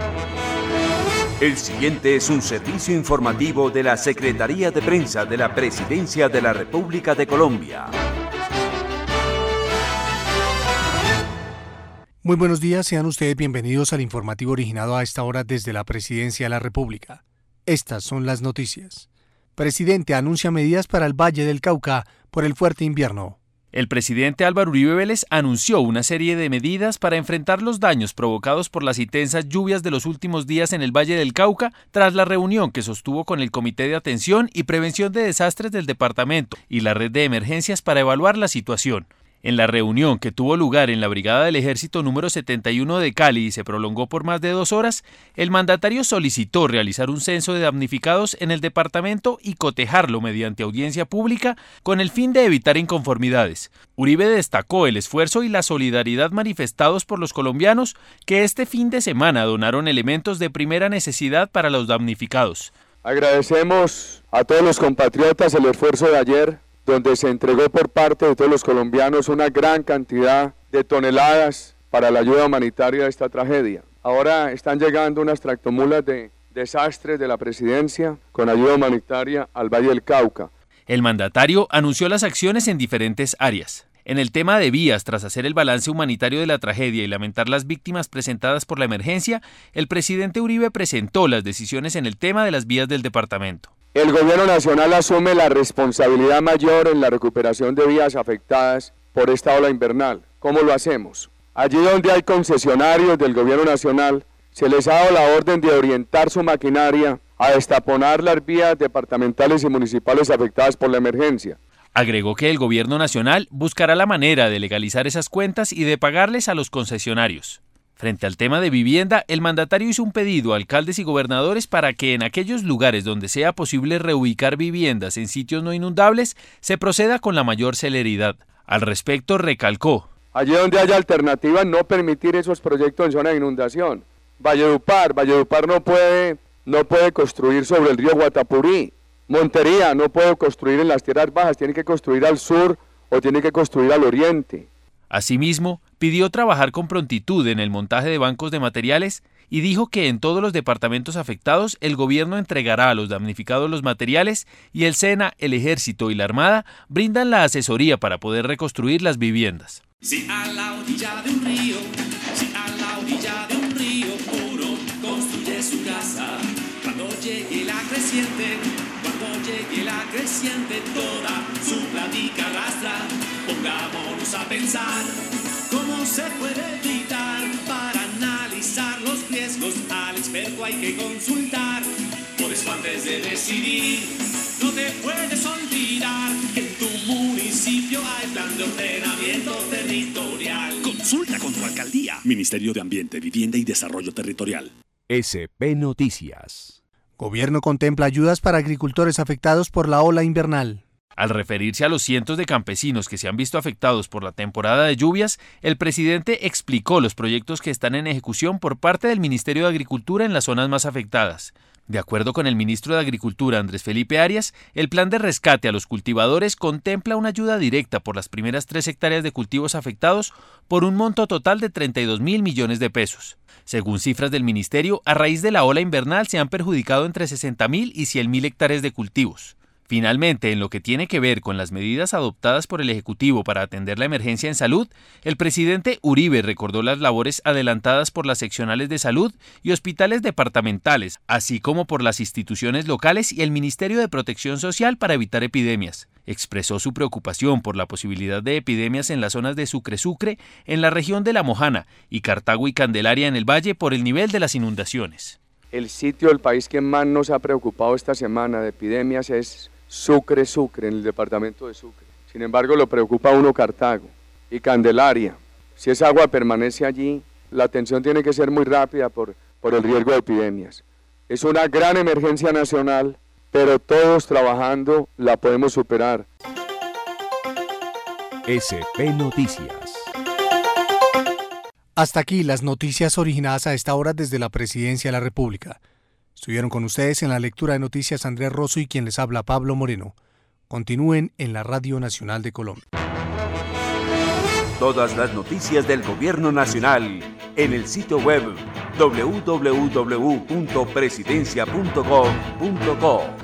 El siguiente es un servicio informativo de la Secretaría de Prensa de la Presidencia de la República de Colombia. Muy buenos días, sean ustedes bienvenidos al informativo originado a esta hora desde la Presidencia de la República. Estas son las noticias. Presidente anuncia medidas para el Valle del Cauca por el fuerte invierno. El presidente Álvaro Uribe Vélez anunció una serie de medidas para enfrentar los daños provocados por las intensas lluvias de los últimos días en el Valle del Cauca tras la reunión que sostuvo con el Comité de Atención y Prevención de Desastres del departamento y la red de emergencias para evaluar la situación. En la reunión que tuvo lugar en la Brigada del Ejército número 71 de Cali y se prolongó por más de 2 horas, el mandatario solicitó realizar un censo de damnificados en el departamento y cotejarlo mediante audiencia pública con el fin de evitar inconformidades. Uribe destacó el esfuerzo y la solidaridad manifestados por los colombianos que este fin de semana donaron elementos de primera necesidad para los damnificados. Agradecemos a todos los compatriotas el esfuerzo de ayer, donde se entregó por parte de todos los colombianos una gran cantidad de toneladas para la ayuda humanitaria a esta tragedia. Ahora están llegando unas tractomulas de desastres de la presidencia con ayuda humanitaria al Valle del Cauca. El mandatario anunció las acciones en diferentes áreas. En el tema de vías, tras hacer el balance humanitario de la tragedia y lamentar las víctimas presentadas por la emergencia, el presidente Uribe presentó las decisiones en el tema de las vías del departamento. El gobierno nacional asume la responsabilidad mayor en la recuperación de vías afectadas por esta ola invernal. ¿Cómo lo hacemos? Allí donde hay concesionarios del gobierno nacional, se les ha dado la orden de orientar su maquinaria a destaponar las vías departamentales y municipales afectadas por la emergencia. Agregó que el gobierno nacional buscará la manera de legalizar esas cuentas y de pagarles a los concesionarios. Frente al tema de vivienda, el mandatario hizo un pedido a alcaldes y gobernadores para que en aquellos lugares donde sea posible reubicar viviendas en sitios no inundables, se proceda con la mayor celeridad. Al respecto, recalcó: allí donde haya alternativas, no permitir esos proyectos en zona de inundación. Valledupar no puede construir sobre el río Guatapurí. Montería no puede construir en las tierras bajas, tiene que construir al sur o tiene que construir al oriente. Asimismo, pidió trabajar con prontitud en el montaje de bancos de materiales y dijo que en todos los departamentos afectados el gobierno entregará a los damnificados los materiales y el SENA, el Ejército y la Armada brindan la asesoría para poder reconstruir las viviendas. Si a la orilla de un río, si a la orilla de un río puro construye su casa, cuando llegue la creciente toda su plática arrastra, pongámonos a pensar cómo se puede evitar. Para analizar los riesgos al experto hay que consultar. Por eso antes de decidir no te puedes olvidar que en tu municipio hay plan de ordenamiento territorial. Consulta con tu alcaldía. Ministerio de Ambiente, Vivienda y Desarrollo Territorial. SP Noticias. Gobierno contempla ayudas para agricultores afectados por la ola invernal. Al referirse a los cientos de campesinos que se han visto afectados por la temporada de lluvias, el presidente explicó los proyectos que están en ejecución por parte del Ministerio de Agricultura en las zonas más afectadas. De acuerdo con el ministro de Agricultura, Andrés Felipe Arias, el plan de rescate a los cultivadores contempla una ayuda directa por las primeras 3 hectáreas de cultivos afectados por un monto total de 32.000 millones de pesos. Según cifras del ministerio, a raíz de la ola invernal se han perjudicado entre 60.000 y 100.000 hectáreas de cultivos. Finalmente, en lo que tiene que ver con las medidas adoptadas por el Ejecutivo para atender la emergencia en salud, el presidente Uribe recordó las labores adelantadas por las seccionales de salud y hospitales departamentales, así como por las instituciones locales y el Ministerio de Protección Social para evitar epidemias. Expresó su preocupación por la posibilidad de epidemias en las zonas de Sucre, en la región de La Mojana, y Cartago y Candelaria en el Valle por el nivel de las inundaciones. El sitio del país que más nos ha preocupado esta semana de epidemias es Sucre, en el departamento de Sucre. Sin embargo, lo preocupa a uno Cartago y Candelaria. Si esa agua permanece allí, la atención tiene que ser muy rápida por el riesgo de epidemias. Es una gran emergencia nacional, pero todos trabajando la podemos superar. SP Noticias. Hasta aquí las noticias originadas a esta hora desde la Presidencia de la República. Estuvieron con ustedes en la lectura de noticias Andrés Rosso y quien les habla Pablo Moreno. Continúen en la Radio Nacional de Colombia. Todas las noticias del Gobierno Nacional en el sitio web www.presidencia.gov.co.